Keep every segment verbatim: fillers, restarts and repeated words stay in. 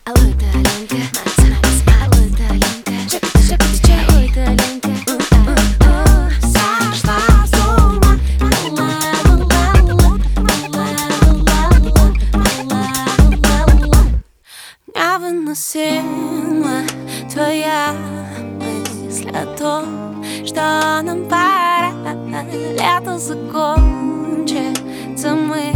Алло, это Аленка, алло, это Аленка, шепоти, шепоти, чай, алло, это Аленка. Сошла с ума, невыносима твоя мысль о том, что нам пора. Лето закончится, мы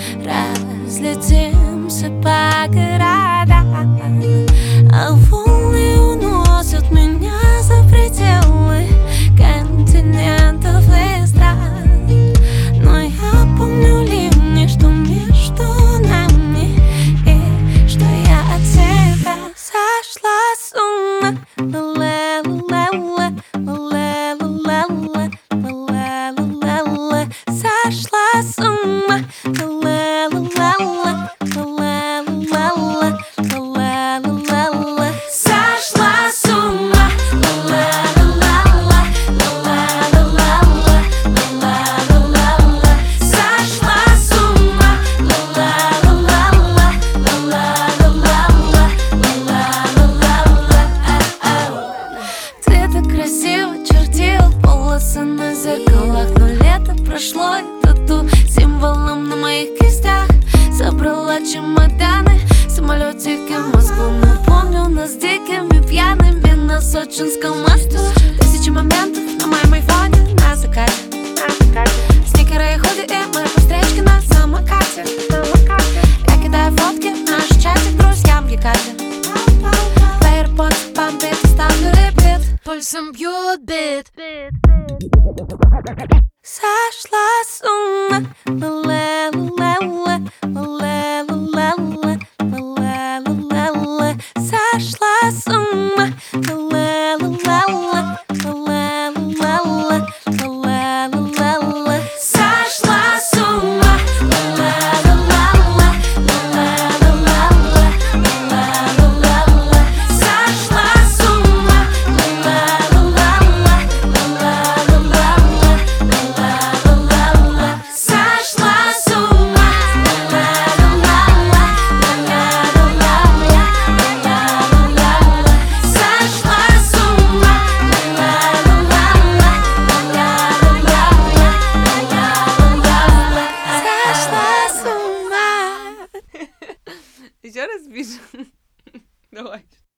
разлетимся по городам, а волны уносят меня за пределы континентов и стран. Но я помню ливни, что между нами, и что я от тебя сошла с ума. Сошла с ума. Сошла с ума. Сошла с ума. Ты так красиво чертил полосы на зеркалах, но лето прошло, и тату символом на моих кистях. Собрала чемоданы в самолетике в Москву. Напомню нас дикими пьяными на Сочинском мосту. Тысячи моментов на моем айфоне на закате. Сникеры и худи, и мы по встречке на самокате. Я кидаю фотки в наш чатик друзьям в Якате. В AirPods бомбит, ставлю репит, пульсом бьет бит. Сошла с ума.